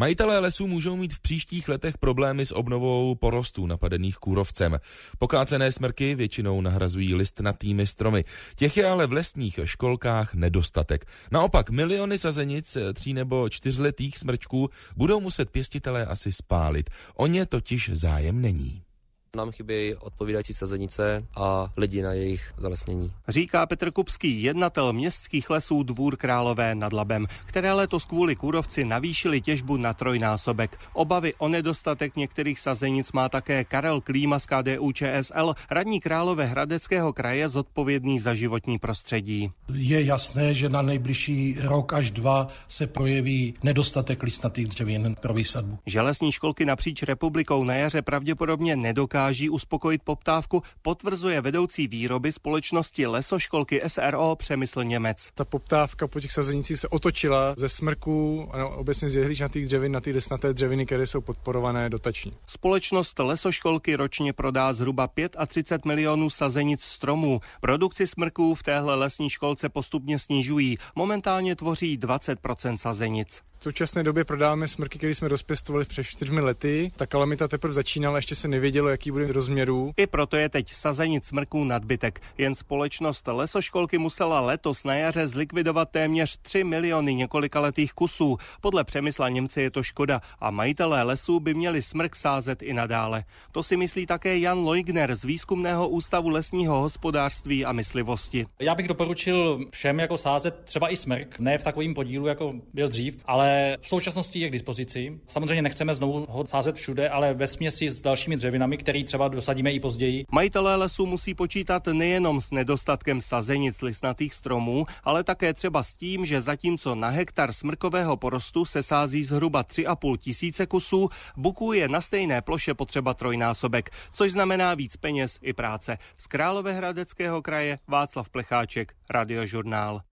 Majitelé lesů můžou mít v příštích letech problémy s obnovou porostů napadených kůrovcem. Pokácené smrky většinou nahrazují listnatými stromy. Těch je ale v lesních školkách nedostatek. Naopak miliony sazenic 3 nebo 4letých smrčků budou muset pěstitelé asi spálit. O ně totiž zájem není. Nám chybějí odpovídající sazenice a lidi na jejich zalesnění. Říká Petr Kupský, jednatel městských lesů Dvůr Králové nad Labem, které letos kvůli kůrovci navýšili těžbu na 3násobek. Obavy o nedostatek některých sazenic má také Karel Klíma z KDU-ČSL, radní Královéhradeckého kraje zodpovědný za životní prostředí. Je jasné, že na nejbližší rok až 2 se projeví nedostatek listnatých dřevin pro výsadbu. Že lesní školky napříč republikou na jaře pravděpodobně nedokáží uspokojit poptávku, potvrzuje vedoucí výroby společnosti Lesoškolky SRO Přemysl Němec. Ta poptávka po těch sazenicích se otočila ze smrků a obecně z jehličnatých dřevin na ty listnaté dřeviny, které jsou podporované dotační. Společnost Lesoškolky ročně prodá zhruba 35 milionů sazenic stromů. Produkci smrků v téhle lesní školce postupně snižují. Momentálně tvoří 20% sazenic. V současné době prodáváme smrky, které jsme rozpěstovali před 4 lety. Ta kalamita teprve začínala, ještě se nevědělo, jaký bude rozměrů. I proto je teď sazenic smrků nadbytek. Jen společnost Lesoškolky musela letos na jaře zlikvidovat téměř 3 miliony několikaletých kusů. Podle Přemysla Němce je to škoda a majitelé lesů by měli smrk sázet i nadále. To si myslí také Jan Leugner z Výzkumného ústavu lesního hospodářství a myslivosti. Já bych doporučil všem jako sázet třeba i smrk, ne v takovém podílu, jako byl dřív, ale v současnosti je k dispozici. Samozřejmě nechceme znovu ho sázet všude, ale ve směsi s dalšími dřevinami, které třeba dosadíme i později. Majitelé lesů musí počítat nejenom s nedostatkem sazenic listnatých stromů, ale také třeba s tím, že zatímco na hektar smrkového porostu se sází zhruba 3,5 tisíce kusů, buků je na stejné ploše potřeba 3násobek, což znamená víc peněz i práce. Z Královéhradeckého kraje Václav Plecháček, Radiožurnál.